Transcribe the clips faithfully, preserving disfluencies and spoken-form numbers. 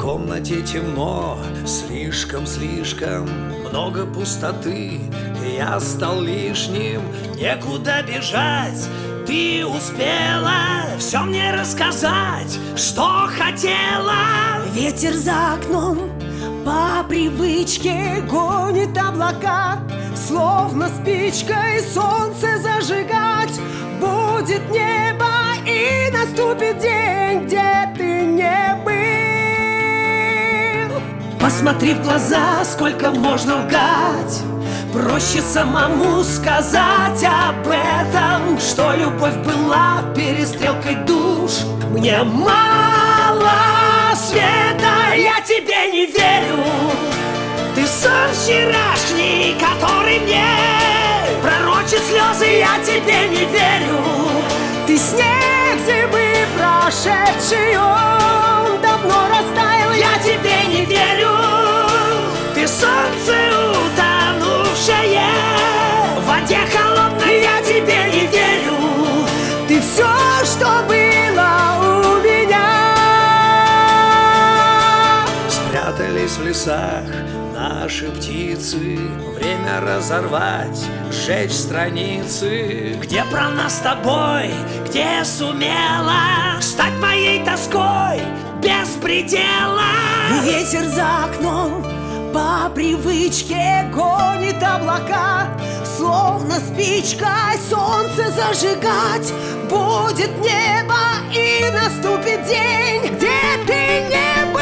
комнате темно, слишком-слишком много пустоты. Я стал лишним, некуда бежать. Ты успела все мне рассказать, что хотела. Ветер за окном по привычке гонит облака, словно спичкой солнце зажигать будет небо, и наступит день, где ты не был. Посмотри в глаза, сколько можно лгать. Проще самому сказать об этом, что любовь была перестрелкой душ. Мне мало света, я тебе не верю. Ты сон вчерашний, который мне пророчит слезы, я тебе не верю. Ты снег зимы прошедший, он давно растаял, я тебе не верю. Ты солнце утонувшее в воде холодной, я тебе не верю. Ты все, что было у меня. Спрятались в лесах наши птицы, время разорвать, сжечь страницы. Где про нас с тобой, где сумела стать моей тоской без предела. Ветер за окном по привычке гонит облака, словно спичкой солнце зажигать будет небо, и наступит день, где ты не был.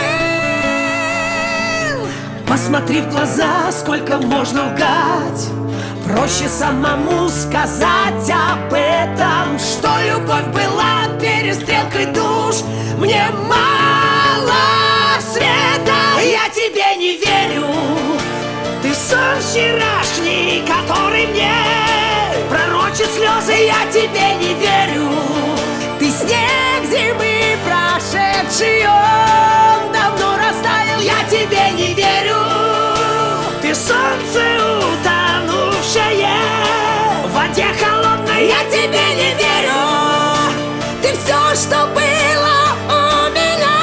Посмотри в глаза, сколько можно лгать. Проще самому сказать об этом, что любовь была перестрелкой душ. Мне мало света, я тебе не верю. Ты сон вчерашний, который мне пророчит слезы, я тебе не верю. Ты снег зимы прошедший, он давно растаял, я тебе не верю. Ты солнце утонувшее в воде холодной, я тебе не верю. Ты все, что было у меня.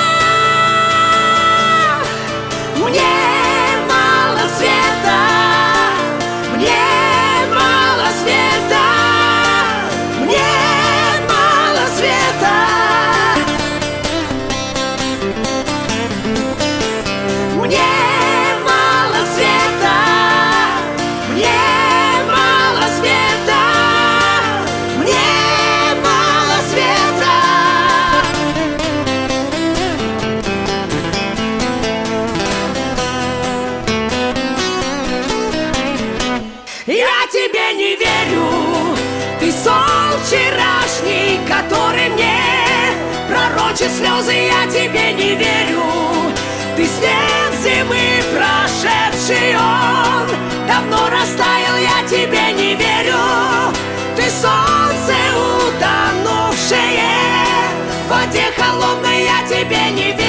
Мне мало света, мне мало света, мне мало света. Мне мало света, мне мало света, мне мало света. Я тебе не верю. Ты сон вчерашний, который мне пророчит слезы, я тебе не верю. Ты снег зимы прошедший, он давно растаял, я тебе не верю. Ты солнце утонувшее в воде холодной, я тебе не верю.